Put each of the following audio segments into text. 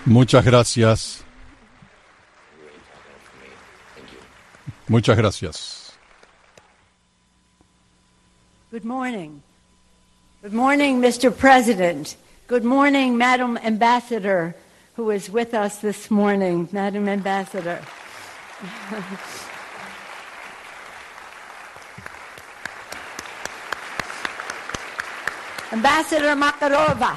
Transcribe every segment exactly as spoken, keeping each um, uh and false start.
Muchas gracias. Muchas gracias. Good morning. Good morning, Mister President. Good morning, Madam Ambassador, who is with us this morning. Madam Ambassador. Ambassador Makarova.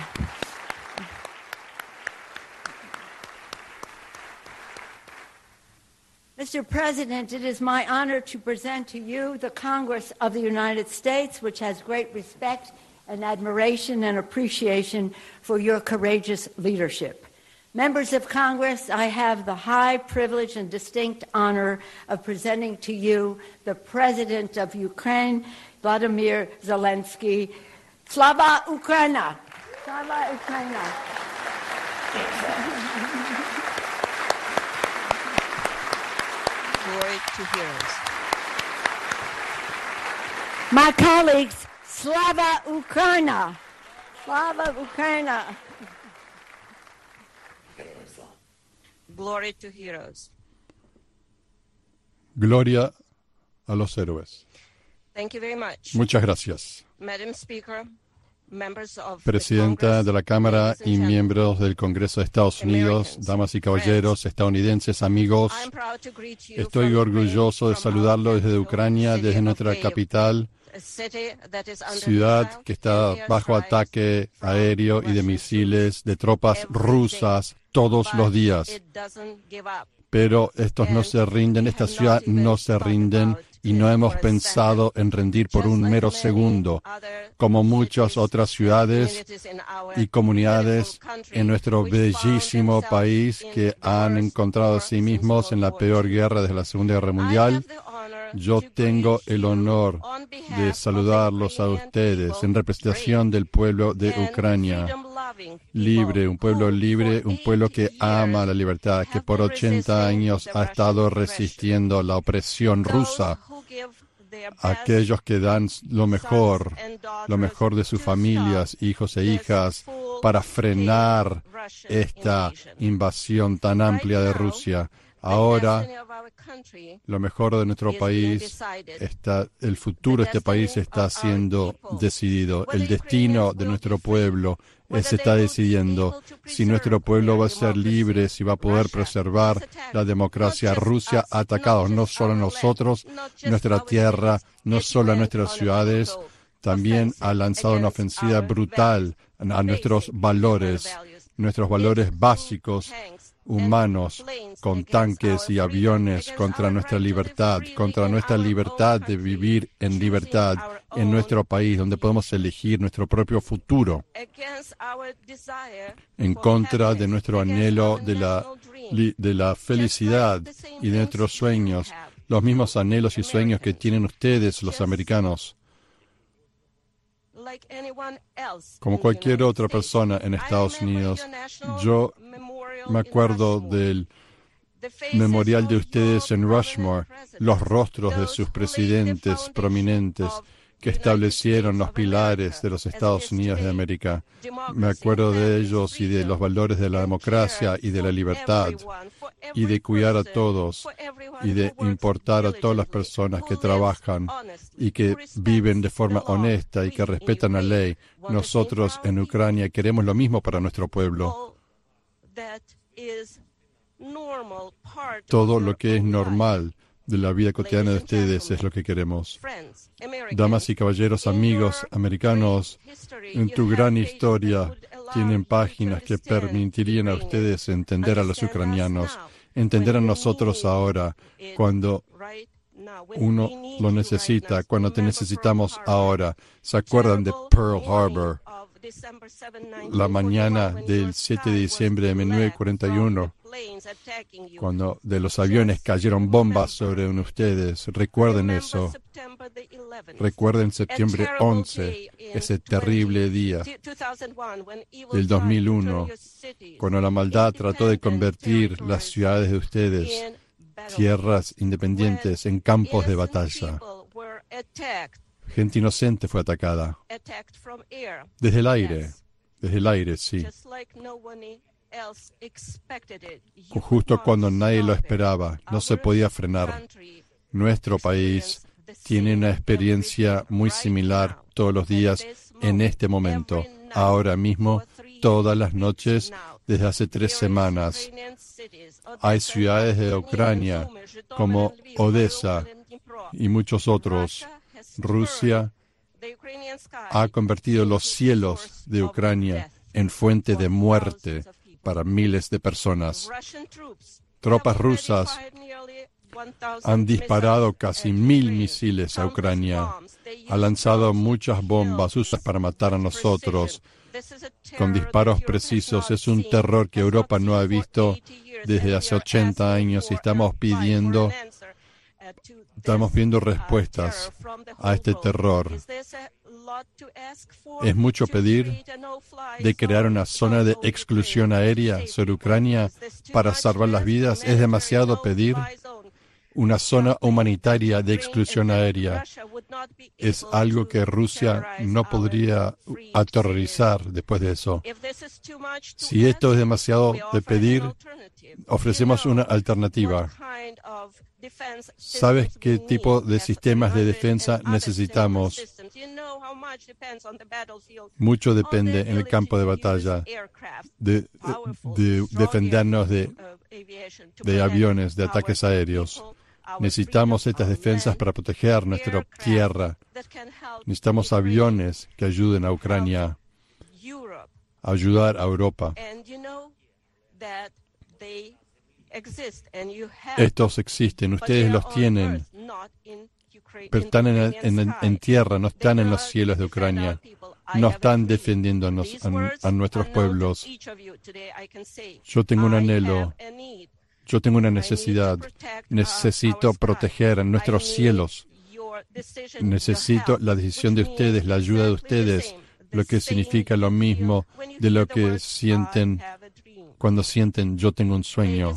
Mister President, it is my honor to present to you the Congress of the United States, which has great respect and admiration and appreciation for your courageous leadership. Members of Congress, I have the high privilege and distinct honor of presenting to you the President of Ukraine, Vladimir Zelensky. Slava Ukraina! Slava Ukraina! Glory to heroes. My colleagues, Slava Ukraina! Slava Ukraina! Glory to heroes. Gloria a los héroes. Thank you very much. Muchas gracias. Madam Speaker, members of Presidenta de la Cámara y miembros del Congreso de Estados Unidos, damas y caballeros estadounidenses, amigos, estoy orgulloso de saludarlo desde Ucrania, desde nuestra capital, ciudad que está bajo ataque aéreo y de misiles de tropas rusas todos los días. Pero estos no se rinden, esta ciudad no se rinden y no hemos pensado en rendir por un mero segundo, como muchas otras ciudades y comunidades en nuestro bellísimo país que han encontrado a sí mismos en la peor guerra desde la Segunda Guerra Mundial. Yo tengo el honor de saludarlos a ustedes en representación del pueblo de Ucrania. Libre, un pueblo libre, un pueblo que ama la libertad, que por ochenta años ha estado resistiendo la opresión rusa. Aquellos que dan lo mejor, lo mejor de sus familias, hijos e hijas, para frenar esta invasión tan amplia de Rusia. Ahora, lo mejor de nuestro país está, el futuro de este país está siendo decidido. El destino de nuestro pueblo se está decidiendo. Si nuestro pueblo va a ser libre, si va a poder preservar la democracia. Rusia ha atacado no solo a nosotros, nuestra tierra, no solo a nuestras ciudades, también ha lanzado una ofensiva brutal a nuestros valores, nuestros valores básicos humanos, con tanques y aviones contra nuestra libertad, contra nuestra libertad de vivir en libertad en nuestro país, donde podemos elegir nuestro propio futuro, en contra de nuestro anhelo de la, de la felicidad y de nuestros sueños, los mismos anhelos y sueños que tienen ustedes, los americanos. Como cualquier otra persona en Estados Unidos, yo me acuerdo del memorial de ustedes en Rushmore, los rostros de sus presidentes prominentes que establecieron los pilares de los Estados Unidos de América. Me acuerdo de ellos y de los valores de la democracia y de la libertad, y de cuidar a todos, y de importar a todas las personas que trabajan y que viven de forma honesta y que respetan la ley. Nosotros en Ucrania queremos lo mismo para nuestro pueblo. Todo lo que es normal de la vida cotidiana de ustedes es lo que queremos. Damas y caballeros, amigos americanos, en tu gran historia tienen páginas que permitirían a ustedes entender a los ucranianos, entender a nosotros ahora, cuando uno lo necesita, cuando te necesitamos ahora. ¿Se acuerdan de Pearl Harbor? La mañana del siete de diciembre de mil novecientos cuarenta y uno, cuando de los aviones cayeron bombas sobre ustedes. Recuerden eso. Recuerden septiembre once, ese terrible día del dos mil uno, cuando la maldad trató de convertir las ciudades de ustedes, tierras independientes, en campos de batalla. Gente inocente fue atacada. Desde el aire. Desde el aire, sí. justo cuando nadie lo esperaba. No se podía frenar. Nuestro país tiene una experiencia muy similar todos los días en este momento. Ahora mismo, todas las noches, desde hace tres semanas, hay ciudades de Ucrania como Odessa y muchos otros. Rusia ha convertido los cielos de Ucrania en fuente de muerte para miles de personas. Tropas rusas han disparado casi mil misiles a Ucrania, han lanzado muchas bombas usadas para matar a nosotros con disparos precisos. Es un terror que Europa no ha visto desde hace ochenta años y estamos pidiendo, estamos pidiendo respuestas a este terror. ¿Es mucho pedir de crear una zona de exclusión aérea sobre Ucrania para salvar las vidas? ¿Es demasiado pedir? Una zona humanitaria de exclusión aérea es algo que Rusia no podría aterrorizar después de eso. Si esto es demasiado de pedir, ofrecemos una alternativa. ¿Sabes qué tipo de sistemas de defensa necesitamos? Mucho depende en el campo de batalla de, de, de defendernos de, de aviones, de ataques aéreos. Necesitamos estas defensas para proteger nuestra tierra. Necesitamos aviones que ayuden a Ucrania, a ayudar a Europa. Estos existen, ustedes los tienen, pero están en, en, en tierra, no están en los cielos de Ucrania. No están defendiéndonos a, a nuestros pueblos. Yo tengo un anhelo. Yo tengo una necesidad. Necesito proteger a nuestros cielos. Necesito la decisión de ustedes, la ayuda de ustedes, lo que significa lo mismo de lo que sienten cuando sienten yo tengo un sueño.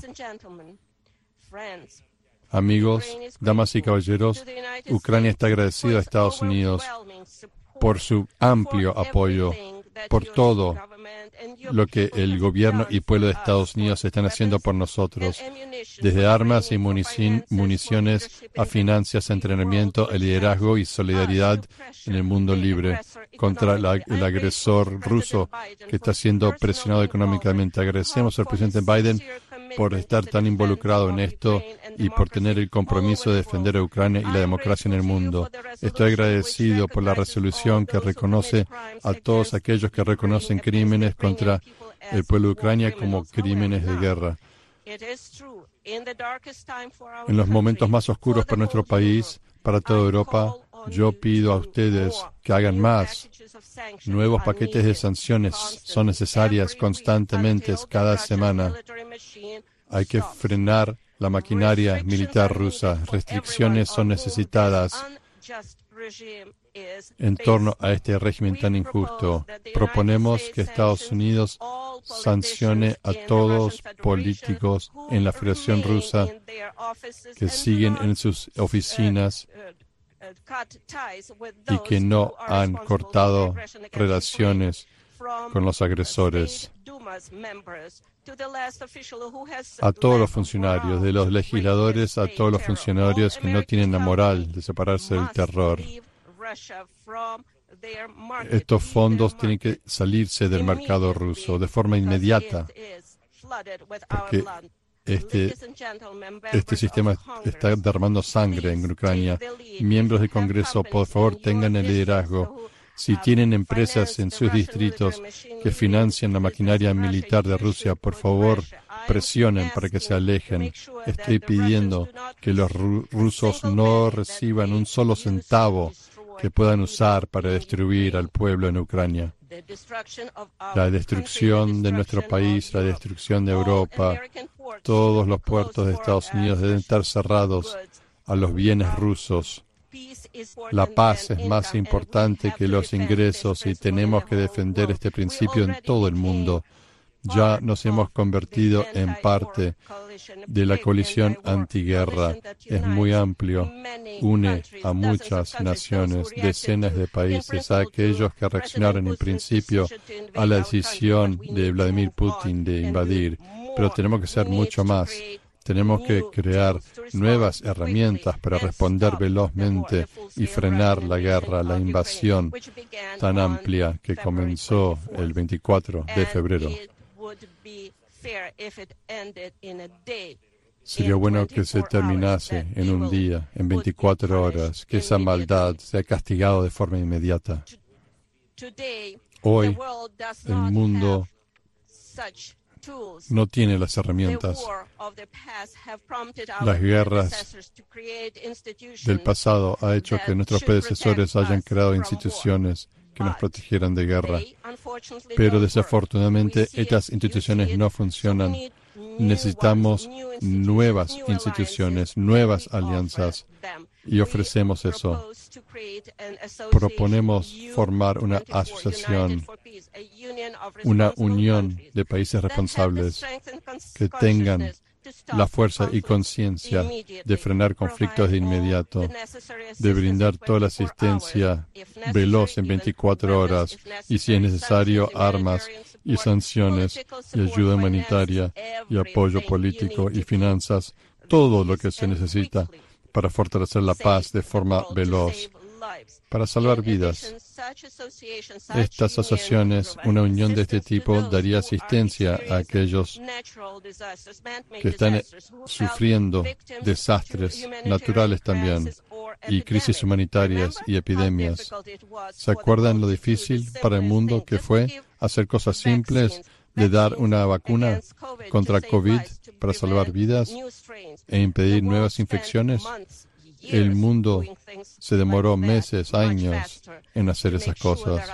Amigos, damas y caballeros, Ucrania está agradecido a Estados Unidos por su amplio apoyo, por todo lo que el gobierno y pueblo de Estados Unidos están haciendo por nosotros, desde armas y municiones a finanzas, entrenamiento, el liderazgo y solidaridad en el mundo libre contra la, el agresor ruso que está siendo presionado económicamente. Agradecemos al presidente Biden por estar tan involucrado en esto y por tener el compromiso de defender a Ucrania y la democracia en el mundo. Estoy agradecido por la resolución que reconoce a todos aquellos que reconocen crímenes contra el pueblo de Ucrania como crímenes de guerra. En los momentos más oscuros para nuestro país, para toda Europa, yo pido a ustedes que hagan más. Nuevos paquetes de sanciones son necesarias constantemente, cada semana. Hay que frenar la maquinaria militar rusa. Restricciones son necesitadas en torno a este régimen tan injusto. Proponemos que Estados Unidos sancione a todos políticos en la Federación Rusa que siguen en sus oficinas y que no han cortado relaciones con los agresores. A todos los funcionarios, de los legisladores a todos los funcionarios que no tienen la moral de separarse del terror. Estos fondos tienen que salirse del mercado ruso de forma inmediata, porque este, este sistema está derramando sangre en Ucrania. Miembros del Congreso, por favor, tengan el liderazgo. Si tienen empresas en sus distritos que financian la maquinaria militar de Rusia, por favor, presionen para que se alejen. Estoy pidiendo que los ru- rusos no reciban un solo centavo que puedan usar para destruir al pueblo en Ucrania. La destrucción de nuestro país, la destrucción de Europa, todos los puertos de Estados Unidos deben estar cerrados a los bienes rusos. La paz es más importante que los ingresos y tenemos que defender este principio en todo el mundo. Ya nos hemos convertido en parte de la coalición antiguerra. Es muy amplio, une a muchas naciones, decenas de países, a aquellos que reaccionaron en principio a la decisión de Vladimir Putin de invadir. Pero tenemos que ser mucho más. Tenemos que crear nuevas herramientas para responder velozmente y frenar la guerra, la invasión tan amplia que comenzó el veinticuatro de febrero. Sería bueno que se terminase en un día, en veinticuatro horas, que esa maldad sea castigada de forma inmediata. Hoy, el mundo no tiene las herramientas. Las guerras del pasado ha hecho que nuestros predecesores hayan creado instituciones que nos protegieran de guerra. Pero desafortunadamente estas instituciones no funcionan. Necesitamos nuevas instituciones, nuevas alianzas, y ofrecemos eso. Proponemos formar una asociación, una unión de países responsables que tengan la fuerza y conciencia de frenar conflictos de inmediato, de brindar toda la asistencia veloz en veinticuatro horas y, si es necesario, armas y sanciones y ayuda humanitaria y apoyo político y finanzas, todo lo que se necesita para fortalecer la paz de forma veloz, para salvar vidas. Estas asociaciones, una unión de este tipo, daría asistencia a aquellos que están sufriendo desastres naturales también, y crisis humanitarias y epidemias. ¿Se acuerdan lo difícil para el mundo que fue hacer cosas simples, de dar una vacuna contra COVID para salvar vidas e impedir nuevas infecciones? El mundo se demoró meses, años en hacer esas cosas.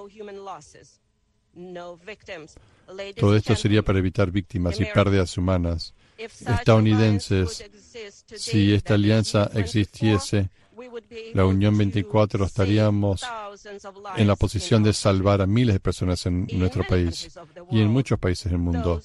Todo esto sería para evitar víctimas y pérdidas humanas. Estadounidenses, si esta alianza existiese, la Unión veinticuatro, estaríamos en la posición de salvar a miles de personas en nuestro país y en muchos países del mundo,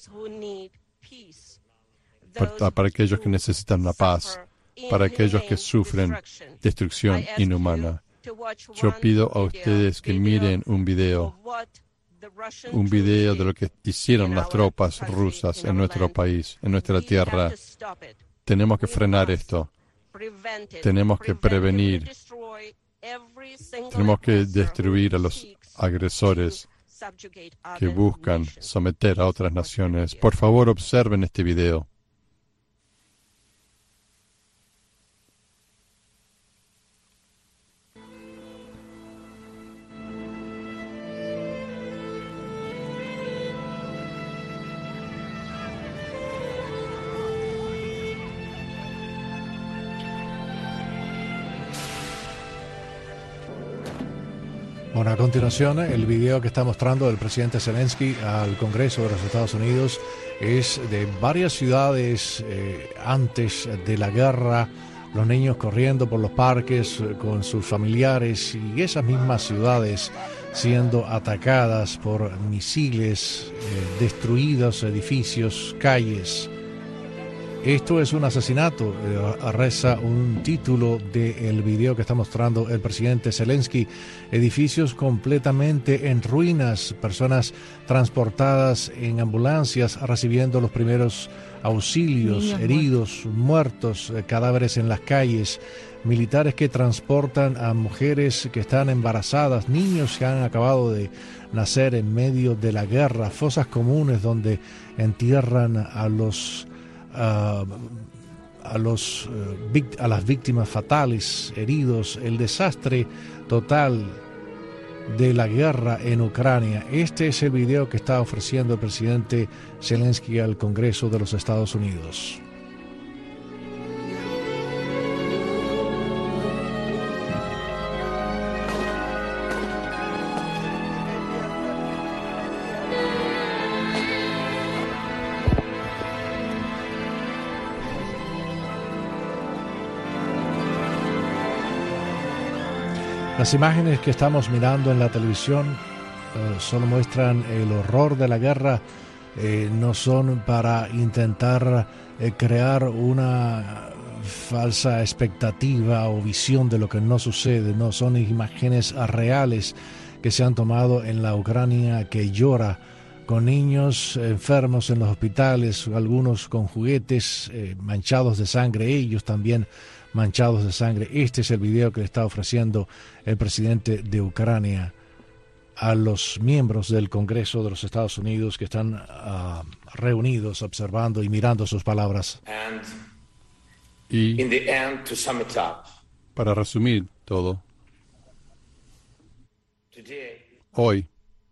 para, para aquellos que necesitan la paz, para aquellos que sufren destrucción inhumana. Yo pido a ustedes que miren un video, un video de lo que hicieron las tropas rusas en nuestro país, en nuestra tierra. Tenemos que frenar esto. Tenemos que prevenir. Tenemos que destruir a los agresores que buscan someter a otras naciones. Por favor, observen este video. Bueno, a continuación, el video que está mostrando el presidente Zelensky al Congreso de los Estados Unidos es de varias ciudades eh, antes de la guerra, los niños corriendo por los parques eh, con sus familiares, y esas mismas ciudades siendo atacadas por misiles, eh, destruidos edificios, calles. Esto es un asesinato, eh, reza un título del video que está mostrando el presidente Zelensky. Edificios completamente en ruinas, personas transportadas en ambulancias recibiendo los primeros auxilios, Niños heridos, muertos, muertos eh, cadáveres en las calles, militares que transportan a mujeres que están embarazadas, niños que han acabado de nacer en medio de la guerra, fosas comunes donde entierran a los Uh, a los uh, a las víctimas fatales, heridos, el desastre total de la guerra en Ucrania. Este es el video que está ofreciendo el presidente Zelensky al Congreso de los Estados Unidos. Las imágenes que estamos mirando en la televisión uh, solo muestran el horror de la guerra, eh, no son para intentar eh, crear una falsa expectativa o visión de lo que no sucede, no, son imágenes reales que se han tomado en la Ucrania que llora, con niños enfermos en los hospitales, algunos con juguetes eh, manchados de sangre, ellos también manchados de sangre. Este es el video que le está ofreciendo el presidente de Ucrania a los miembros del Congreso de los Estados Unidos que están uh, reunidos, observando y mirando sus palabras. And Y in the end, to sum it up, para resumir todo, today, hoy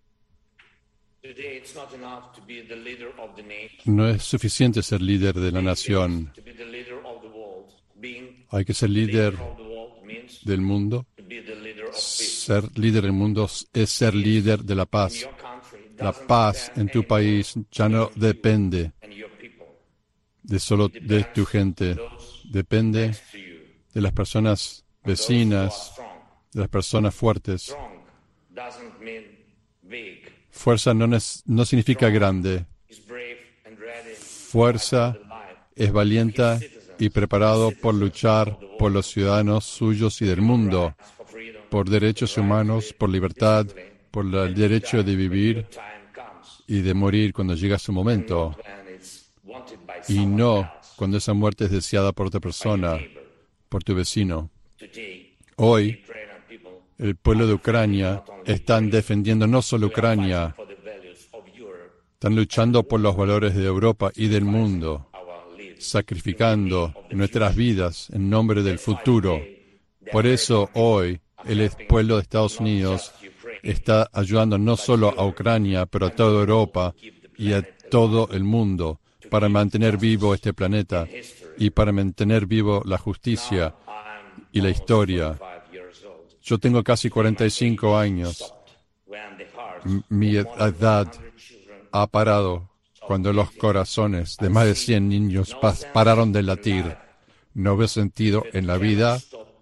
today it's not enough to be the leader of the nation, no es suficiente ser líder de la nación. to be the leader of the world. Being Hay que ser the líder leader of the world means del mundo. to be the leader of peace. Ser líder del mundo es ser líder de la In paz. your country, it La doesn't paz depend en tu anymore país ya no depende on your people. de solo de tu gente. Those Depende next to you, de las personas those who are vecinas, strong. de las personas fuertes. Strong doesn't mean big. Fuerza no, es- no significa grande. It's brave and ready Fuerza to life. es valiente y preparado por luchar por los ciudadanos suyos y del mundo, For freedom, por derechos humanos, por libertad, por la- el derecho de vivir time comes y de morir cuando llega su momento, when it's wanted by y someone no else, cuando esa muerte es deseada por otra persona, neighbor. por tu vecino. Today, Hoy, Ukrainian people el pueblo de Ucrania están defendiendo no solo Ucrania, for the values of Europe, están luchando por los valores de Europa y del mundo, our lives. sacrificando nuestras vidas en nombre del futuro. Por eso hoy el pueblo de Estados Unidos está ayudando no solo a Ucrania, pero a toda Europa y a todo el mundo para mantener vivo este planeta y para mantener vivo la justicia I'm y la historia. five years old. Yo tengo casi cuarenta y cinco años. When the hearts M- Mi edad children ha parado cuando los corazones de más de cien niños pas- pararon de latir. No veo sentido en la vida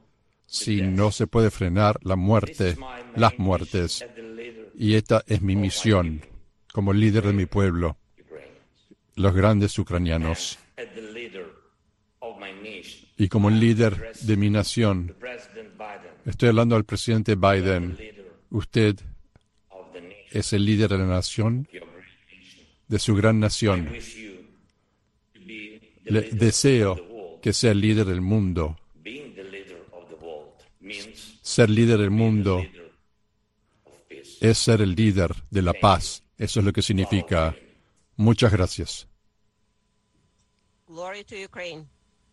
si no se puede frenar la muerte, las muertes. as the leader Y esta es mi misión como líder de mi pueblo, Ukrainians, los grandes ucranianos. as the leader of my nation, Y como líder de mi nación, President Biden, estoy hablando al presidente Biden. leader Usted of the nation, es el líder de la nación, your great nation. de su gran nación. Wish you to be the Le leader of the deseo world. que sea el líder del mundo. Being the leader of the world means Ser líder del mundo leader of peace. es ser el líder de la paz. Eso es lo que significa. Muchas gracias. Glory to Ukraine.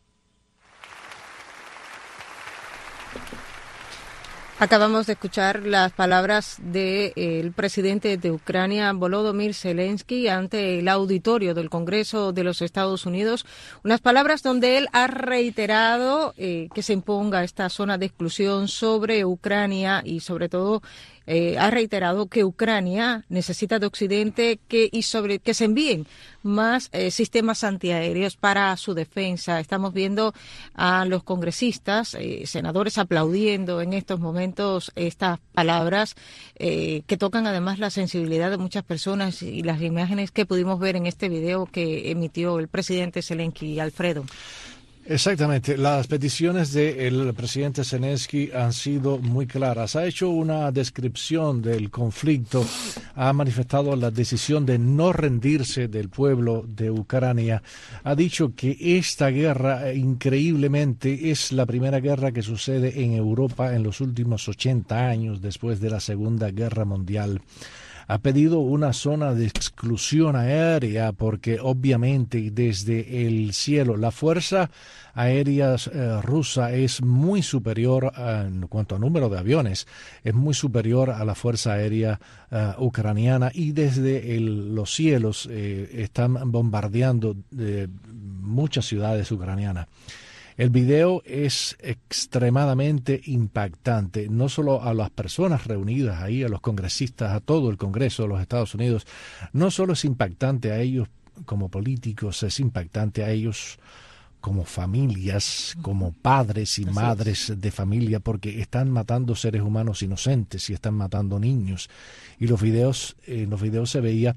Acabamos de escuchar las palabras del presidente de Ucrania, Volodymyr Zelensky, ante el auditorio del Congreso de los Estados Unidos. Unas palabras donde él ha reiterado eh, que se imponga esta zona de exclusión sobre Ucrania y, sobre todo, eh, ha reiterado que Ucrania necesita de Occidente que y sobre que se envíen más eh, sistemas antiaéreos para su defensa. Estamos viendo a los congresistas, eh, senadores aplaudiendo en estos momentos estas palabras eh, que tocan además la sensibilidad de muchas personas y las imágenes que pudimos ver en este video que emitió el presidente Zelensky. Alfredo. Exactamente, las peticiones del presidente Zelensky han sido muy claras. Ha hecho una descripción del conflicto, ha manifestado la decisión de no rendirse del pueblo de Ucrania. Ha dicho que esta guerra, increíblemente, es la primera guerra que sucede en Europa en los últimos ochenta años, después de la Segunda Guerra Mundial. Ha pedido una zona de exclusión aérea porque obviamente desde el cielo la fuerza aérea eh, rusa es muy superior a, en cuanto a número de aviones, es muy superior a la fuerza aérea uh, ucraniana y desde el, los cielos eh, están bombardeando eh, muchas ciudades ucranianas. El video es extremadamente impactante, no solo a las personas reunidas ahí, a los congresistas, a todo el Congreso de los Estados Unidos. No solo es impactante a ellos como políticos, es impactante a ellos como familias, como padres y madres de familia, porque están matando seres humanos inocentes y están matando niños. Y los videos, en los videos se veía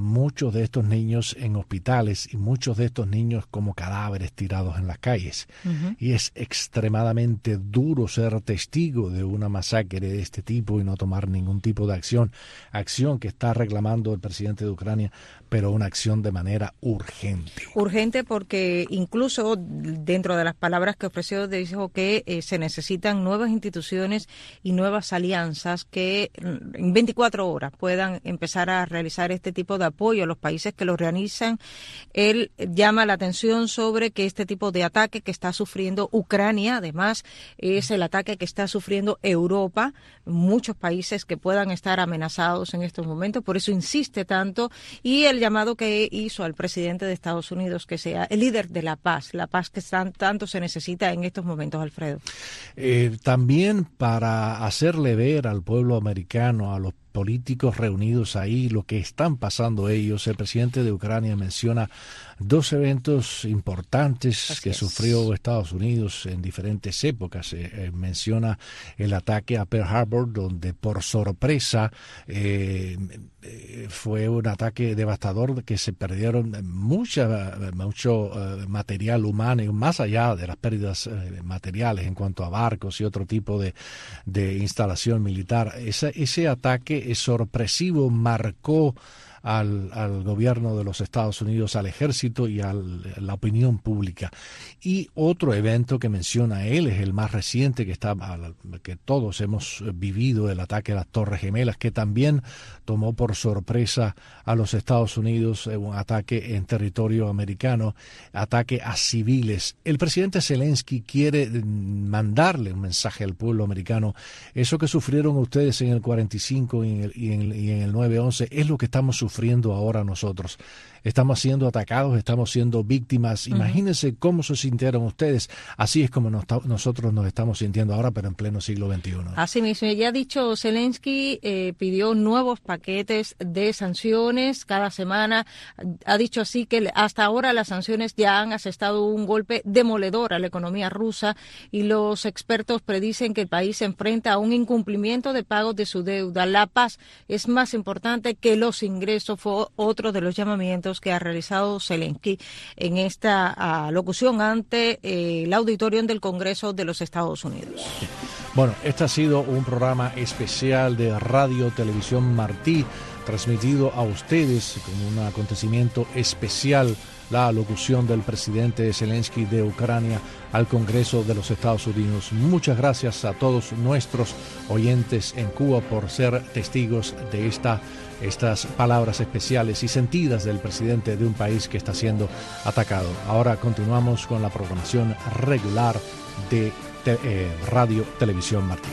muchos de estos niños en hospitales y muchos de estos niños como cadáveres tirados en las calles. Uh-huh. Y es extremadamente duro ser testigo de una masacre de este tipo y no tomar ningún tipo de acción. Acción que está reclamando el presidente de Ucrania, pero una acción de manera urgente. Urgente porque incluso dentro de las palabras que ofreció dijo que eh, se necesitan nuevas instituciones y nuevas alianzas que en veinticuatro horas puedan empezar a realizar este tipo de apoyo a los países que lo realizan. Él llama la atención sobre que este tipo de ataque que está sufriendo Ucrania, además, es el ataque que está sufriendo Europa, muchos países que puedan estar amenazados en estos momentos, por eso insiste tanto, y el llamado que hizo al presidente de Estados Unidos, que sea el líder de la paz, la paz que tan, tanto se necesita en estos momentos, Alfredo. Eh, también para hacerle ver al pueblo americano, a los políticos reunidos ahí, lo que están pasando ellos, el presidente de Ucrania menciona dos eventos importantes Así que es. sufrió Estados Unidos en diferentes épocas. Eh, eh, menciona el ataque a Pearl Harbor, donde por sorpresa eh, eh, fue un ataque devastador, que se perdieron mucha, mucho eh, material humano, y más allá de las pérdidas eh, materiales en cuanto a barcos y otro tipo de, de instalación militar. Ese, ese ataque es sorpresivo, marcó Al, al gobierno de los Estados Unidos, al ejército y a la opinión pública. Y otro evento que menciona él es el más reciente, que está que todos hemos vivido, el ataque a las Torres Gemelas, que también tomó por sorpresa a los Estados Unidos, un ataque en territorio americano, ataque a civiles. El presidente Zelensky quiere mandarle un mensaje al pueblo americano. Eso que sufrieron ustedes en el cuarenta y cinco y en el, y en, y en el nueve once es lo que estamos sufriendo sufriendo ahora nosotros. Estamos siendo atacados, estamos siendo víctimas. Imagínense uh-huh. cómo se sintieron ustedes. Así es como nos, nosotros nos estamos sintiendo ahora, pero en pleno siglo veintiuno. Así mismo, ya ha dicho Zelensky, eh, pidió nuevos paquetes de sanciones cada semana. Ha dicho así que hasta ahora las sanciones ya han asestado un golpe demoledor a la economía rusa, y los expertos predicen que el país se enfrenta a un incumplimiento de pagos de su deuda. La paz es más importante que los ingresos, fue otro de los llamamientos que ha realizado Zelensky en esta uh, locución ante eh, el auditorio del Congreso de los Estados Unidos. Bueno, este ha sido un programa especial de Radio Televisión Martí, transmitido a ustedes como un acontecimiento especial, la locución del presidente Zelensky de Ucrania al Congreso de los Estados Unidos. Muchas gracias a todos nuestros oyentes en Cuba por ser testigos de esta estas palabras especiales y sentidas del presidente de un país que está siendo atacado. Ahora continuamos con la programación regular de te, eh, Radio Televisión Martí.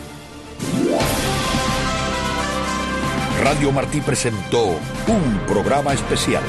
Radio Martí presentó un programa especial.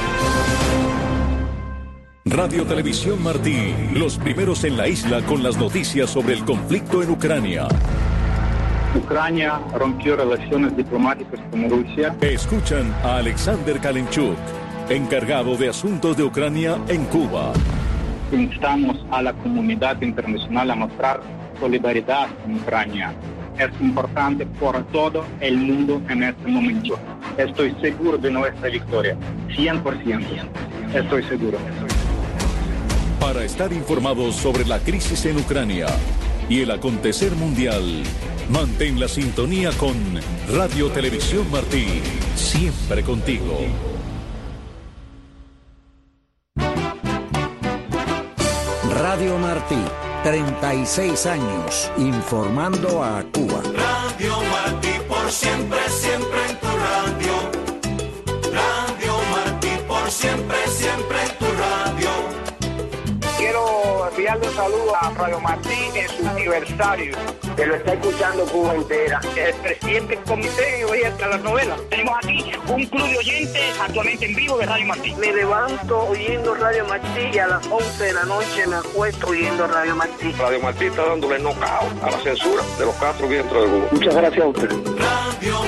Radio Televisión Martí, los primeros en la isla con las noticias sobre el conflicto en Ucrania. Ucrania rompió relaciones diplomáticas con Rusia. Escuchan a Alexander Kalinchuk, encargado de asuntos de Ucrania en Cuba. Instamos a la comunidad internacional a mostrar solidaridad con Ucrania. Es importante por todo el mundo en este momento. Estoy seguro de nuestra victoria. cien por ciento. Estoy seguro. Para estar informados sobre la crisis en Ucrania y el acontecer mundial, mantén la sintonía con Radio Televisión Martí, siempre contigo. Radio Martí, treinta y seis años, informando a Cuba. Radio Martí, por siempre, siempre en tu radio. Radio Martí, por siempre, siempre en tu radio. Quiero enviarle un saludo a Radio Martí en su aniversario, que lo está escuchando Cuba entera. El presidente del comité hoy hasta las novelas. Tenemos aquí un club de oyentes actualmente en vivo de Radio Martí. Me levanto oyendo Radio Martí y a las once de la noche me acuesto oyendo Radio Martí. Radio Martí está dándole knockout a la censura de los cuatro vientos de Cuba. Muchas gracias a usted. Radio